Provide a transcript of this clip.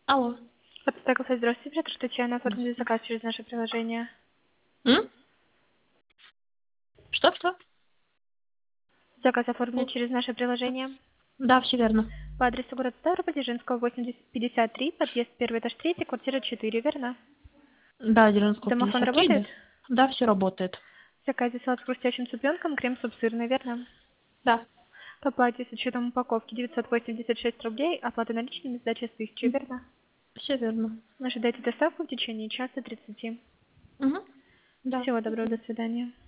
Алло. Подстакался, здравствуйте, приятно, что чайно оформили заказ через наше приложение. М? Что? Заказ оформлен через наше приложение. Да, все верно. По адресу город Ставрополь, Дзержинского, 8053, подъезд 1, этаж 3, квартира 4, верно? Да, Зеленского Домофон 53, работает? да. Да, все работает. Заказ салат с хрустящим цыпленком, крем-суп сырный, верно? Да. По оплате с учетом упаковки 986 рублей, оплата наличными, сдача с 1000, верно? Все верно. Ожидайте доставку в течение часа 30. Угу. Да. Всего доброго, до свидания.